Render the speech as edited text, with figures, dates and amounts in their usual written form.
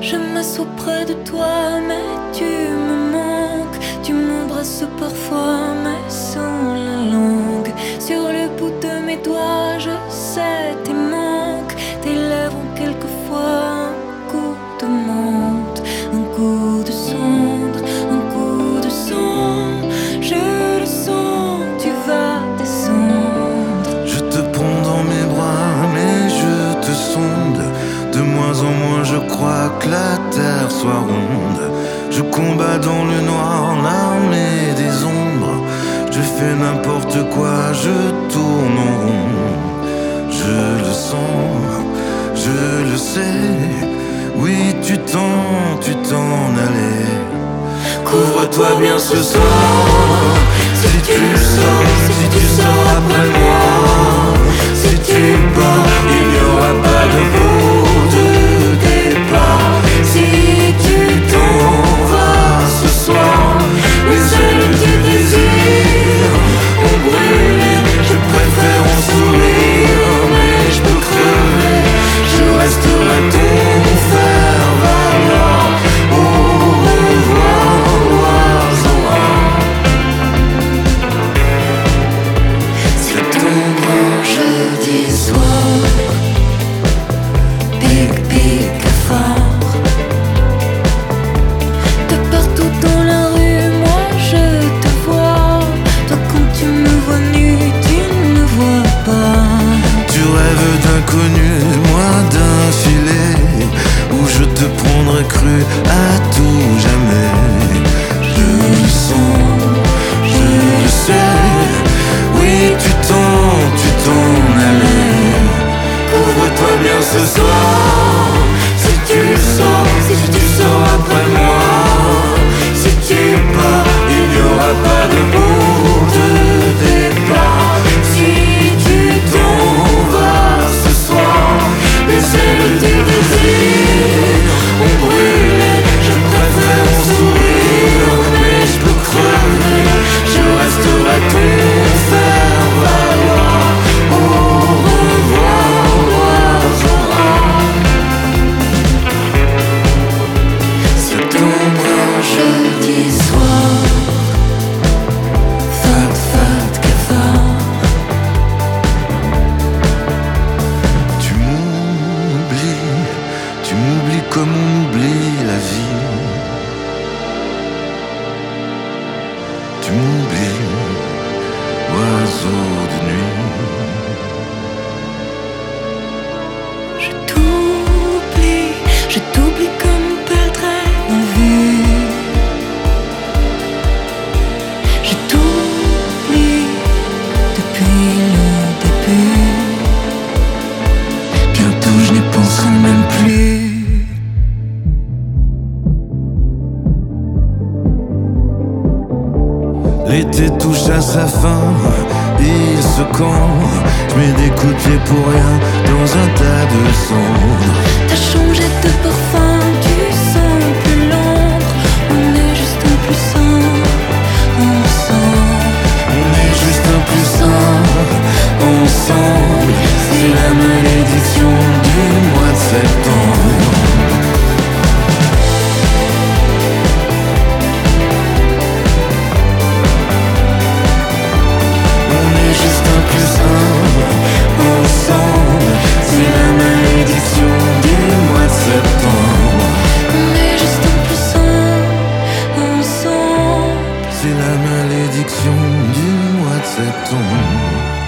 Je m'assois près de toi, mais tu me manques. Tu m'embrasses parfois, mais sans la langue. Sur le bout de mes doigts, je sais tes manques. Tes lèvres ont quelquefois un coup de menthe, un coup de cendre, un coup de sang. Je le sens, tu vas descendre. Je te prends dans mes bras, mais je te sonde. De moins en moins je crois que la terre soit ronde. Je combats dans le noir l'armée des ombres. Je fais n'importe quoi, je tourne en rond. Je le sens, je le sais. Oui, tu t'en allais. Couvre-toi bien ce soir. Si tu sors après moi. Si tu pars, il n'y aura pas de route de départ. Si tu t'en vas ce soir, les ailes du désir ont brûlé. Je préfère en sourire, mais je peux crever. Je resterai ton fer valoir. Au revoir, oiseau. C'est ton grand jeudi soir. Pique fort. De partout dans la rue, moi je te vois. Toi quand tu me vois nu, tu ne me vois pas. Tu rêves d'inconnu, moi d'un filet où je te prendrai cru à tout jamais. Je le sens, je le sais. Oui, tu t'en allais. Couvre-toi bien ce soir. Si tu sors après moi. Si tu pars, il n'y aura pas de bout de départ. Si tu t'en vas ce soir, les ailes du désir ont brûlé. Je préfère en sourire, mais je peux crever. Je resterai ton fer valoir. Au revoir, oiseau. C'est ton grand jeudi soir. Fat cafard. Tu m'oublies comme on oublie la vie. Tu m'oublies, oiseau de nuit. Je t'oublie comme on perdrait la vue. Je t'oublie depuis le début. Bientôt je n'y penserai même plus. L'été touche à sa fin, il se cambre. Je mets des coups de pied pour rien dans un tas de cendres. T'as changé de parfum, tu sens plus l'ombre. On est juste un plus sain ensemble. On est juste un plus sain ensemble. C'est la malédiction du mois de septembre. On est juste un plus sain ensemble. C'est la malédiction du mois de septembre. On est juste un plus sain ensemble. C'est la malédiction du mois de septembre.